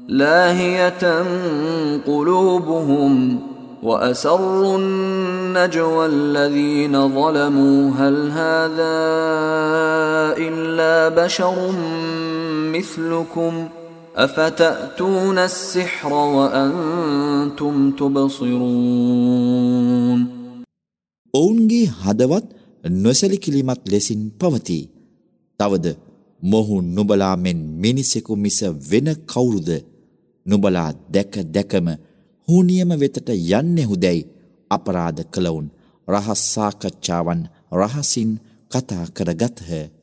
لاهية قلوبهم وأسروا النجوى الذين ظلموا هل هذا إلا بشر مثلكم أفتأتون السحر وأنتم تبصرون. ඔවුන්ගේ හදවත් නොසැලකිලිමත් ලෙසින් පවතී. තවද මොහු නුඹලා මෙන් මිනිසෙකු මිස වෙන කවුරුද? නුඹලා දැක දැකම හුනියම වෙතට යන්නේහුදැයි අපරාධ කළවුන් රහස් සාකච්ඡාවන් රහසින් කතා කරගත්හ.